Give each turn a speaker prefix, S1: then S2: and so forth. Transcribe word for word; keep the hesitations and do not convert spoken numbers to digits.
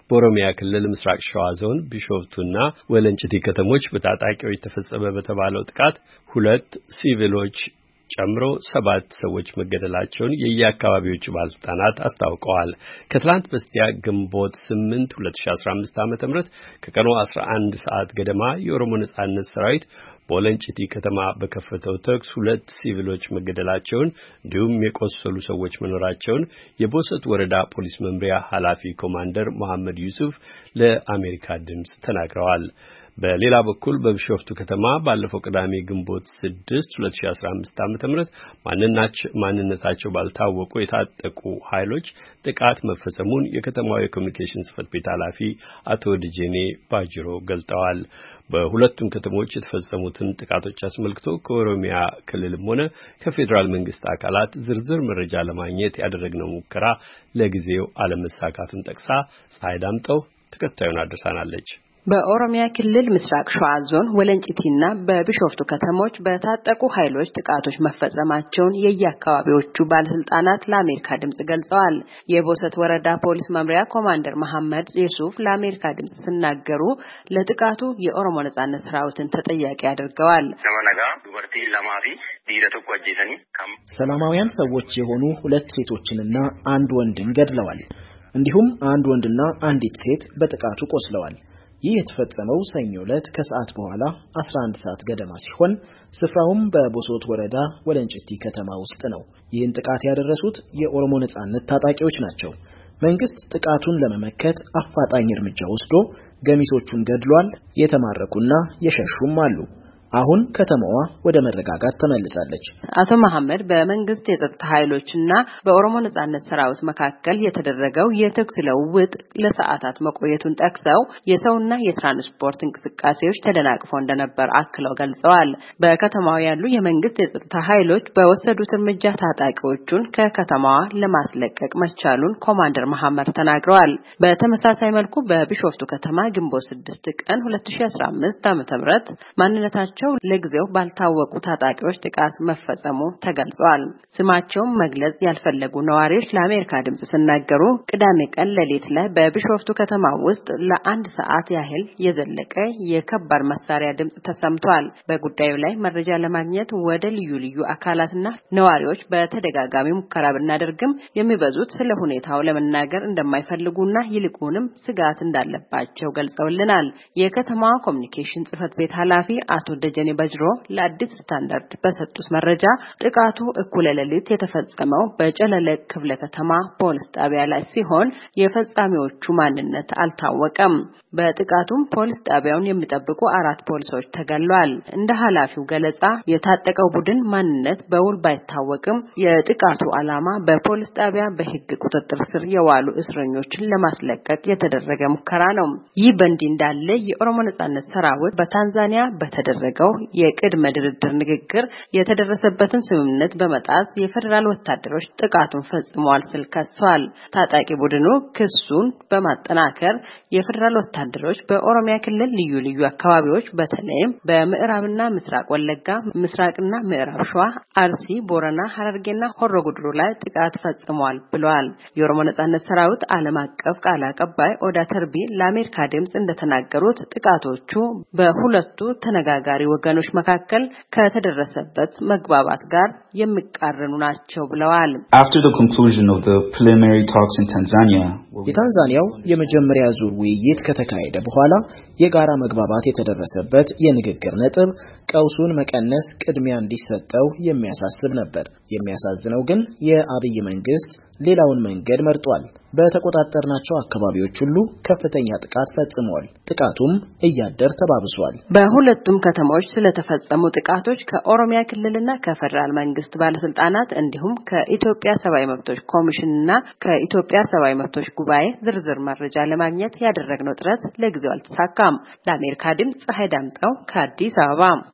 S1: በኦሮሚያ ክልል ምስራቅ ሸዋ ዞን ቢሾፍቱና ወለንጭቲ ከተሞች በታጣቂዎች ተፈጸመ በተባለው ጥቃት ሁለት ሲቪሎች ጨምሮ ሰባት ሰዎች መገደላቸውን የየአካባቢዎቹ ባለስልጣናት አስታውቀዋል። ከትላንት በስቲያ ግንቦት ስምንት ሁለት ሺህ አስራ አምስት ዓመተ ምህረት ከቀኑ አስራ አንድ ሰዓት ገደማ የኦሮሞ ነጻነት ሰራዊት በወለንጭቲ ከተማ በከፈተው ተኩስ ሁለት ሲቪሎች መገደላቸውን እንዲሁም የቆሰሉ ሰዎች መኖራቸውን የቦሰት ወረዳ ፖሊስ መምሪያ ኃላፊ ኮማንደር መሐመድ ዩሱፍ ለአሜሪካ ድምጽ ተናግረዋል። በሌላ በኩል በቢሾፍቱ ከተማ ባለፈው ቅዳሜ ግንቦት ስድስት ሁለት ሺህ አስራ አምስት ዓመተ ምህረት ማንነታቸው ባልታወቁ የታጠቁ ኃይሎች ጥቃት መፈጸሙን የከተማው የኮሙኒኬሽን ጽሕፈት ቤት ኃላፊ አቶ ደጀኔ ባጅሮ ገልጠዋል። በሁለቱም ከተሞች የተፈጸሙትን ጥቃቶች አስመልክቶ ከኦሮሚያ ክልልም ሆነ ከፌዴራል መንግስት አካላት ዝርዝር መረጃ ለማግኘት ያደረግነው ሙከራ ለጊዜው አለመሳካቱን ጠቅሳ ፀሐይ ዳምጠው ተከታዩን አድርሳናለች።
S2: በኦሮሚያ ክልል ምስራቅ ሸዋ ዞን ወለንጭቲና በቢሾፍቱ ከተሞች በታጠቁ ኃይሎች ጥቃቶች መፈጸማቸውን የየአካባቢዎቹ ባለስልጣናት ለአሜሪካ ድምጽ ገልጸዋል። የቦሰት ወረዳ ፖሊስ መምሪያ ኮማንደር መሐመድ ዩሱፍ ለአሜሪካ ድምጽ ሲናገሩ ለጥቃቱ የኦሮሞ ነጻነት ሰራዊትን ተጠያቂ አድርገዋል።
S3: ሰላማውያን ሰዎች የሆኑ ሁለት ሴቶችንና አንድ ወንድን ገድለዋል። እንዲሁም አንድ ወንድና አንዲት ሴት በጥቃቱ ቆስለዋል። ይህ የተፈጸመው ሰኞ ዕለት ከሰዓት በኋላ አስራ አንድ ሰዓት ገደማ ሲሆን ስፍራውም በቦሶት ወረዳ ወለንጭቲ ከተማ ውስጥ ነው። ይህን ጥቃት ያደረሱት የኦሮሞ ነጻነት ታጣቂዎች ናቸው። መንግስት ጥቃቱን ለመመከት አፋጣኝ እርምጃ ወስዶ ገሚሶቹን ገድሏል። የተማረኩና የሸሹም አሉ። አሁን ከተማዋ ወደ መረጋጋት ተመልሳለች።
S2: አቶ መሐመድ በመንግስት የጸጥታ ኃይሎችና በኦሮሞ ነጻነት ሰራዊት መካከል የተደረገው የተኩስ ልውውጥ ለሰዓታት መቆየቱን ጠቅሰው የሰውና የትራንስፖርት እንቅስቃሴዎች ተደናቅፈው እንደነበር አክለው ገልጸዋል። በከተማው ያሉ የመንግስት የጸጥታ ኃይሎች በወሰዱት እርምጃ ታጣቂዎቹን ከከተማዋ ለማስለቀቅ መቻሉን ኮማንደር መሐመድ ተናግረዋል። በተመሳሳይ መልኩ በቢሾፍቱ ከተማ ግንቦት ስድስት ቀን ሁለት ሺህ አስራ አምስት ዓመተ ምህረት ማንነታቸው ለጊዜው ባልታወቁ ታጣቂዎች ጥቃት መፈጸሙ ተገልጿል። ስማቸውን መግለጽ ያልፈለጉ ነዋሪዎች ለአሜሪካ ድምጽ ሲናገሩ ቅዳሜ ቀን ሌሊት ላይ በቢሾፍቱ ከተማ ውስጥ ለአንድ ሰዓት ያህል የዘለቀ የከባድ መሳሪያ ድምጽ ተሰምቷል። በጉዳዩ ላይ መረጃ ለማግኘት ወደ ልዩ ልዩ አካላትና ነዋሪዎች በተደጋጋሚ ሙከራ ብናደርግም የሚበዙት ስለ ሁኔታው ለመናገር እንደማይፈልጉና ይልቁንም ስጋት እንዳለባቸው ገልጸውልናል። የከተማዋ ኮሙኒኬሽን ጽሕፈት ቤት ኃላፊ አቶ ደጀኔ ባጅሮ ለአዲስ ስታንዳርድ በሰጡት መረጃ ጥቃቱ እኩለ ሌሊት የተፈጸመው በጨለለ ክፍለ ከተማ ፖሊስ ጣቢያ ላይ ሲሆን የፈጻሚዎቹ ማንነት አልታወቀም። በጥቃቱም ፖሊስ ጣቢያውን የሚጠብቁ አራት ፖሊሶች ተገለዋል። እንደ ኃላፊው ገለጻ የታጠቀው ቡድን ማንነት በውል ባይታወቅም የጥቃቱ ዓላማ በፖሊስ ጣቢያ በሕግ ቁጥጥር ስር የዋሉ እስረኞችን ለማስለቀቅ የተደረገ ሙከራ ነው። ይህ በእንዲህ እንዳለ የኦሮሞ ነጻነት ሰራዊት በታንዛኒያ በተደረገው የቅድመ ድርድር ንግግር የተደረሰበትን ስምምነት በመጣስ የፌደራል ወታደሮች ጥቃቱን ፈጽመዋል ሲል ከሷል። ታጣቂ ቡድኑ ክሱን በማጠናከር የፌደራል ወታደሮች በኦሮሚያ ክልል ልዩ ልዩ አካባቢዎች በተለይም በምዕራብና ምስራቅ ወለጋ፣ ምስራቅና ምዕራብ ሸዋ፣ አርሲ፣ ቦረና፣ ሐረርጌና ሆሮ ጉድሩ ላይ ጥቃት ፈጽመዋል ብለዋል። የኦሮሞ ነጻነት ሰራዊት ዓለም አቀፍ ቃል አቀባይ ኦዳ ተርቢ ለአሜሪካ ድምጽ እንደተናገሩት ጥቃቶቹ በሁለቱ ተነጋጋሪ ወገኖች መካከል ከተደረሰበት መግባባት ጋር የሚቃረኑ ናቸው ብለዋል።
S4: After the conclusion of the preliminary talks in Tanzania,
S3: የታንዛኒያው የመጀመሪያ ዙር ውይይት ከተካሄደ በኋላ የጋራ መግባባት የተደረሰበት የንግግር ነጥብ ቀውሱን መቀነስ ቅድሚያ እንዲሰጠው የሚያሳስብ ነበር። የሚያሳዝነው ግን የአብይ መንግስት ሌላውን መንገድ መርጧል። በተቆጣጠርናቸው አካባቢዎች ሁሉ ከፍተኛ ጥቃት ፈጽመዋል። ጥቃቱም እያደር ተባብሷል።
S2: በሁለቱም ከተሞች ስለተፈጸሙ ጥቃቶች ከኦሮሚያ ክልልና ከፌደራል መንግስት ባለስልጣናት እንዲሁም ከኢትዮጵያ ሰብአዊ መብቶች ኮሚሽንና ከኢትዮጵያ ሰብአዊ መብቶች ጉባኤ ዝርዝር መረጃ ለማግኘት ያደረግነው ጥረት ለጊዜው አልተሳካም። ለአሜሪካ ድምጽ ፀሐይ ዳምጠው ከአዲስ አበባ